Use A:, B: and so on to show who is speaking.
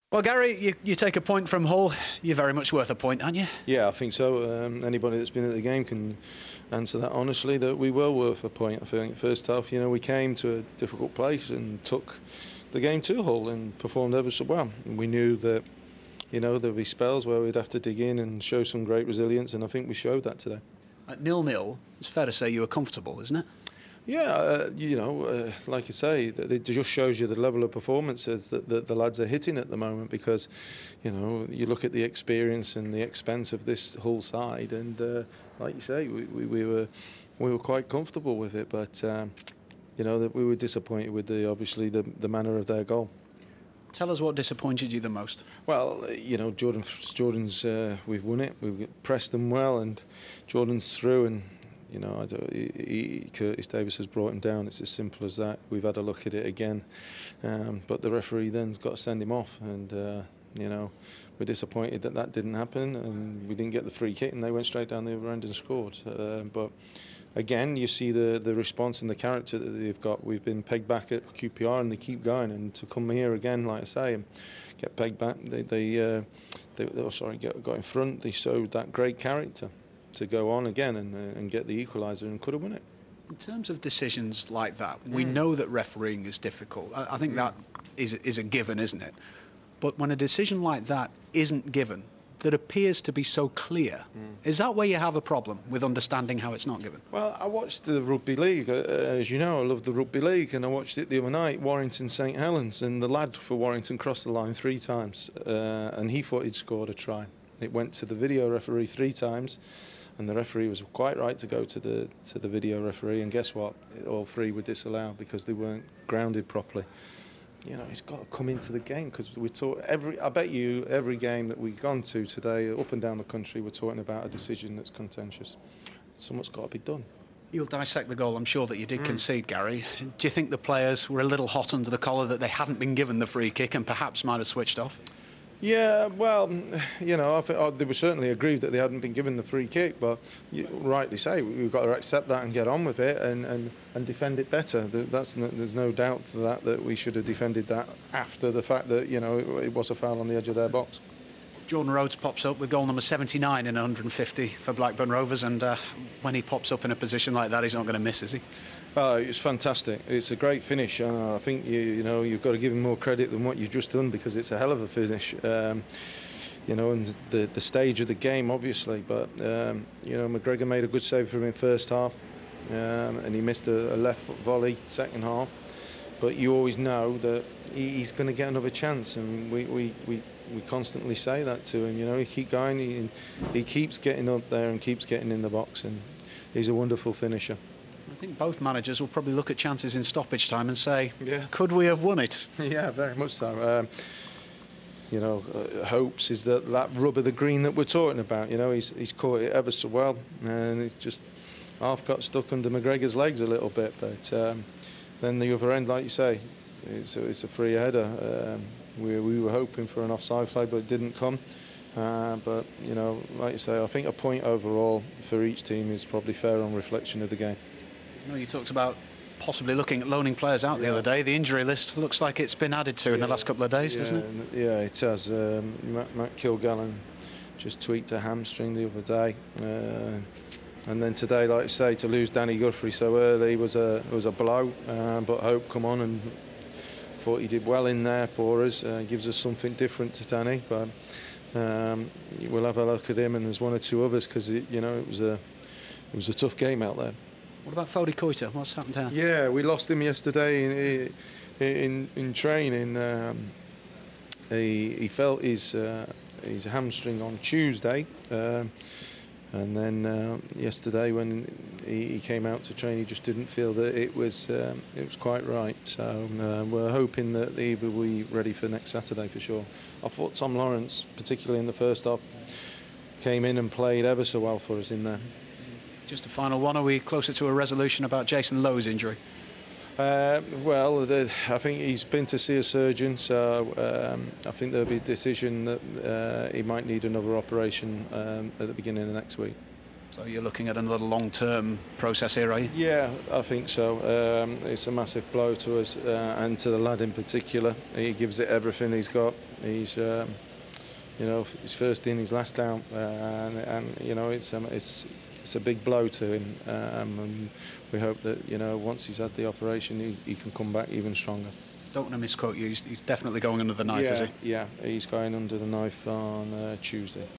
A: Well, Gary, you take a point from Hull. You're very much worth a point, aren't you?
B: Yeah, I think so. Anybody that's been at the game can answer that honestly, that we were worth a point. I think first half, we came to a difficult place and took the game to Hull and performed ever so well. And we knew that, there'd be spells where we'd have to dig in and show some great resilience, and I think we showed that today.
A: At 0-0, it's fair to say you were comfortable, isn't it?
B: Yeah, like you say, it just shows you the level of performances that the lads are hitting at the moment, because, you look at the experience and the expense of this whole side, and like you say, we were quite comfortable with it, but that we were disappointed with the manner of their goal.
A: Tell us what disappointed you the most.
B: Well, Jordan's we've won it. We've pressed them well, and Jordan's through, and Curtis Davies has brought him down. It's as simple as that. We've had a look at it again, but the referee then's got to send him off, and we're disappointed that didn't happen, and we didn't get the free kick, and they went straight down the other end and scored. But again, you see the response and the character that they've got. We've been pegged back at QPR, and they keep going, and to come here again, like I say, and get pegged back, they got in front. They showed that great character to go on again and get the equaliser, and could have won it.
A: In terms of decisions like that, we know that refereeing is difficult. I think that is a given, isn't it? But when a decision like that isn't given, that appears to be so clear, is that where you have a problem with understanding how it's not given?
B: Well, I watched the Rugby League. As you know, I love the Rugby League, and I watched it the other night, Warrington St Helens, and the lad for Warrington crossed the line 3 times, and he thought he'd scored a try. It went to the video referee 3 times, and the referee was quite right to go to the video referee, and guess what? All 3 were disallowed because they weren't grounded properly. He's got to come into the game, because we talk I bet you every game that we've gone to today, up and down the country, we're talking about a decision that's contentious. Something's got to be done.
A: You'll dissect the goal. I'm sure that you did concede, Gary. Do you think the players were a little hot under the collar that they hadn't been given the free kick and perhaps might have switched off?
B: Yeah, well, I think they were certainly aggrieved that they hadn't been given the free kick, but you rightly say we've got to accept that and get on with it and defend it better. There's no doubt that we should have defended that after the fact that it was a foul on the edge of their box.
A: Jordan Rhodes pops up with goal number 79 in 150 for Blackburn Rovers, and when he pops up in a position like that, he's not going to miss, is he?
B: It's fantastic. It's a great finish, and I think you've got to give him more credit than what you've just done, because it's a hell of a finish. And the stage of the game, obviously, but McGregor made a good save for him in first half, and he missed a left foot volley second half. But you always know that he's going to get another chance, and we constantly say that to him. He keeps going, he keeps getting up there and keeps getting in the box, and he's a wonderful finisher.
A: I think both managers will probably look at chances in stoppage time and say, could we have won it?
B: Yeah, very much so. Hopes is that rub of the green that we're talking about. He's caught it ever so well, and it's just half got stuck under McGregor's legs a little bit. But then the other end, like you say, it's a free header. We were hoping for an offside flag, but it didn't come. But like you say, I think a point overall for each team is probably fair on reflection of the game.
A: You talked about possibly looking at loaning players out the other day. The injury list looks like it's been added to in the last couple of days, doesn't it?
B: Yeah, it has. Matt Kilgallen just tweaked a hamstring the other day, and then today, like I say, to lose Danny Guthrie so early was a blow. But Hope come on and thought he did well in there for us. Gives us something different to Danny, but we'll have a look at him, and there's 1 or 2 others, because it was a tough game out there.
A: What about Fody Koita? What's happened to him?
B: Yeah, we lost him yesterday in training. He felt his hamstring on Tuesday, and then yesterday when he came out to train, he just didn't feel that it was quite right. So we're hoping that he will be ready for next Saturday for sure. I thought Tom Lawrence, particularly in the first half, came in and played ever so well for us in there.
A: Just a final one. Are we closer to a resolution about Jason Lowe's injury?
B: Well, I think he's been to see a surgeon, so I think there'll be a decision that he might need another operation at the beginning of next week.
A: So you're looking at another long-term process here, are you?
B: Yeah, I think so. It's a massive blow to us and to the lad in particular. He gives it everything he's got. He's, he's first in, he's last out, and it's a big blow to him. And we hope that once he's had the operation, he can come back even stronger.
A: Don't want to misquote you. He's definitely going under the knife,
B: yeah,
A: is he?
B: Yeah, he's going under the knife on Tuesday.